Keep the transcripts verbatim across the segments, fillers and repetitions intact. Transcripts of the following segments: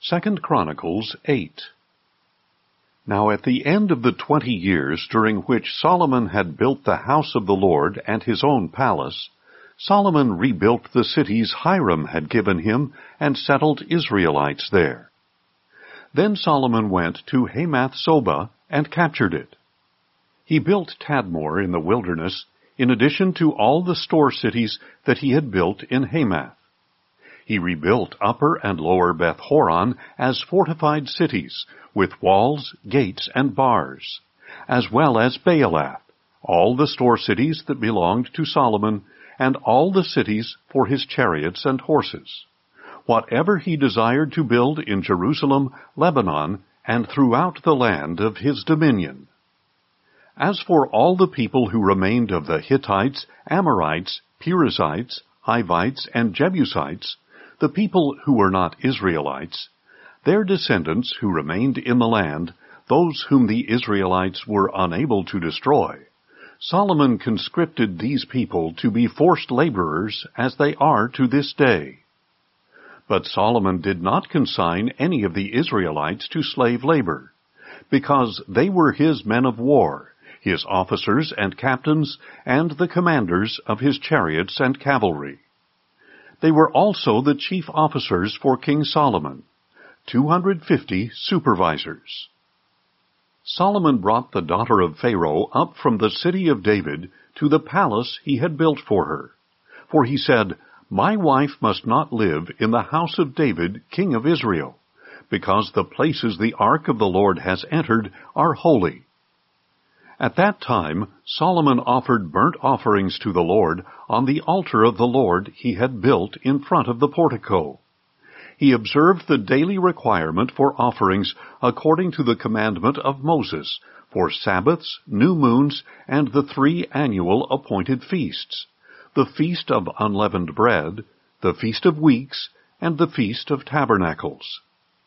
Second Chronicles eight. Now at the end of the twenty years during which Solomon had built the house of the Lord and his own palace, Solomon rebuilt the cities Hiram had given him and settled Israelites there. Then Solomon went to Hamath-Zobah and captured it. He built Tadmor in the wilderness, in addition to all the store cities that he had built in Hamath. He rebuilt Upper and Lower Beth-horon as fortified cities, with walls, gates, and bars, as well as Baalath, all the store cities that belonged to Solomon, and all the cities for his chariots and horses, whatever he desired to build in Jerusalem, Lebanon, and throughout the land of his dominion. As for all the people who remained of the Hittites, Amorites, Perizzites, Hivites, and Jebusites, the people who were not Israelites, their descendants who remained in the land, those whom the Israelites were unable to destroy, Solomon conscripted these people to be forced laborers as they are to this day. But Solomon did not consign any of the Israelites to slave labor, because they were his men of war, his officers and captains, and the commanders of his chariots and cavalry. They were also the chief officers for King Solomon, two hundred fifty supervisors. Solomon brought the daughter of Pharaoh up from the city of David to the palace he had built for her. For he said, "My wife must not live in the house of David, king of Israel, because the places the ark of the Lord has entered are holy." At that time Solomon offered burnt offerings to the Lord on the altar of the Lord he had built in front of the portico. He observed the daily requirement for offerings according to the commandment of Moses, for Sabbaths, new moons, and the three annual appointed feasts, the Feast of Unleavened Bread, the Feast of Weeks, and the Feast of Tabernacles.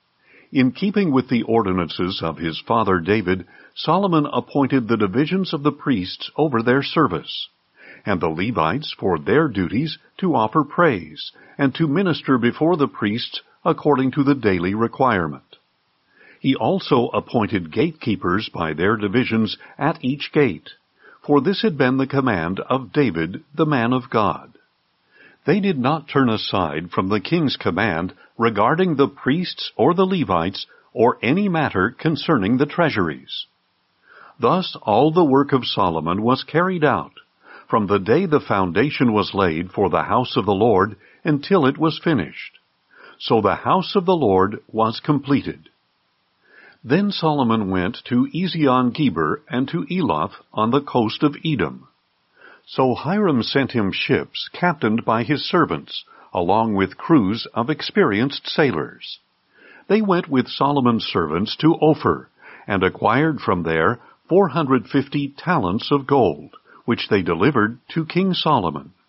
In keeping with the ordinances of his father David, Solomon appointed the divisions of the priests over their service, and the Levites for their duties to offer praise, and to minister before the priests according to the daily requirement. He also appointed gatekeepers by their divisions at each gate, for this had been the command of David, the man of God. They did not turn aside from the king's command regarding the priests or the Levites or any matter concerning the treasuries. Thus all the work of Solomon was carried out, from the day the foundation was laid for the house of the Lord until it was finished. So the house of the Lord was completed. Then Solomon went to Ezion-Geber and to Eloth on the coast of Edom. So Hiram sent him ships captained by his servants, along with crews of experienced sailors. They went with Solomon's servants to Ophir, and acquired from there four hundred fifty talents of gold, which they delivered to King Solomon.